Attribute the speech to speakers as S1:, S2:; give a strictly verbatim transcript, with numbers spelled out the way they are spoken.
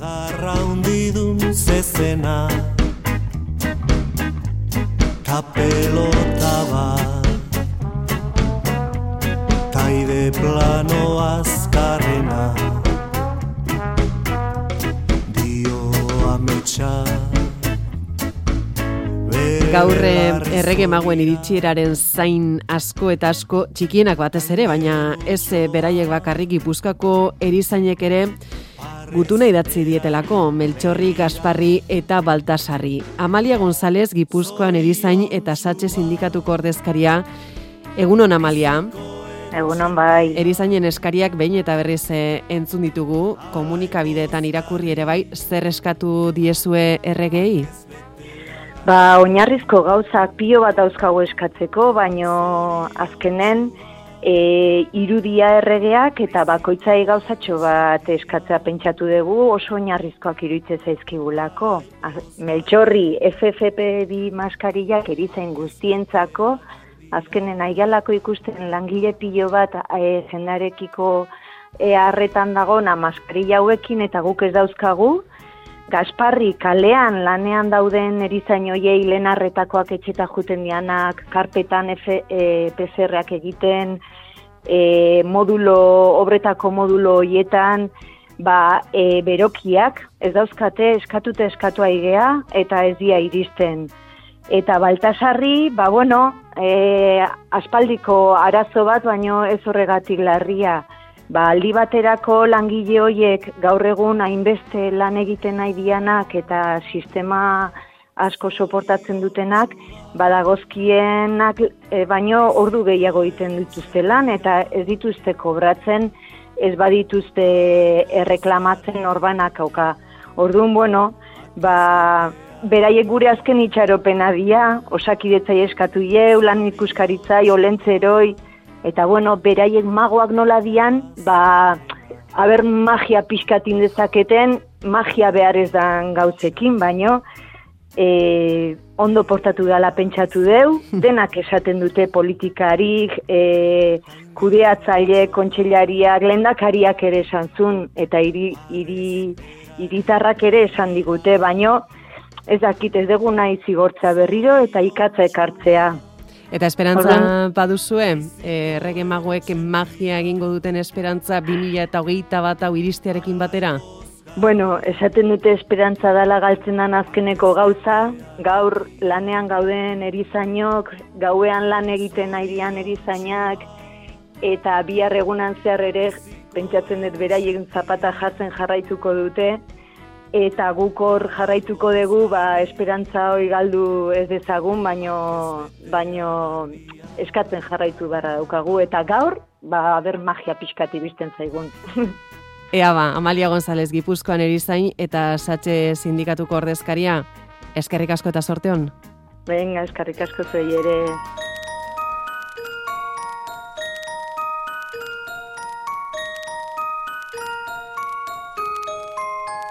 S1: Adarra hundidun zezena Kapelota bat Taide plano azkarrena Dio ametsa
S2: Gaur errege maguen iritsieraren zain asko eta asko txikienak batez ere, baina ez beraiek bakarrik Gipuzkoako erizainek ere gutuna idatzi dietelako, Meltxorri, Gasparri eta Baltasarri. Amalia González, Gipuzkoan erizain eta Satxe sindikatuko ordezkaria. Egunon, Amalia.
S3: Egunon bai.
S2: Erizainen eskariak behin eta berriz entzun ditugu, komunikabideetan irakurri ere bai, zer eskatu diezue erregei?
S3: Ba, oinarrizko gauzak pilo bat dauzkago eskatzeko, baino azkenen e, irudia erregeak eta bakoitzai gauzatxo bat eskatzea pentsatu dugu, oso oinarrizkoak iruditzen zaizkigulako. Meltxorri, F F P bi maskarillak erizain guztientzako, azkenen aigalako ikusten langile pilo bat e, jendarekiko e, harretan dagona maskarilla hauekin eta guk ez dauzkagu. Gasparri kalean lanean dauden erizain hoiei lehen arretakoak etxeta juten dianak, karpetan F, e, P C R-ak egiten, e, modulo, obretako modulo hoietan, ba, e, berokiak, ez dauzkate eskatute eskatu aigea eta ez dia iristen. Eta Baltasarri, ba bueno, e, aspaldiko arazo bat, baino ez horregatik larria. Ba, aldi baterako langile horiek gaur egun hainbeste lan egiten nahi dianak eta sistema asko soportatzen dutenak, badagozkienak e, baino ordu gehiago egiten dituzte lan eta ez dituzte kobratzen, ez badituzte erreklamatzen orbanak hauka. Orduan, bueno, ba, beraiek gure azken itxaropena dira, Osakidetzai eskatu jau, lan ikuskaritzai, olentzeroi, eta bueno, beraiek magoak nola dian, ba, haber magia pixkatin dezaketen, magia behar ez dan gauzekin, baino, e, ondo portatu dela pentsatu deu, denak esaten dute politikarik, e, kudeatzaile, kontseilariak, lehendakariak ere esan zun, eta iri, iri, iritarrak ere esan digute, baino, ez dakit ez dugu nahi zigortza berriro eta ikatza ekartzea.
S2: Eta esperantza baduzue, errege magoek magia egingo duten esperantza bi mila hogeita bat hau iristearekin batera?
S3: Bueno, esaten dute esperantza dela galtzen dan azkeneko gauza, gaur lanean gauden erizainok, gauean lan egiten nahian erizainak, eta bihar egunan zehar ere, pentsatzen dut beraien zapata jartzen jarraituko dute, eta guk hor jarraituko dugu, ba, esperantza hori galdu ez dezagun, baino, baino eskatzen jarraitu barra daukagu. Eta gaur, ba, ber magia pixkati bizten zaigun.
S2: Ea ba, Amalia González, Gipuzkoan erizain eta Satxe sindikatuko ordezkaria. Eskerrik asko eta sorte on.
S3: Venga, eskerrik asko zuei ere.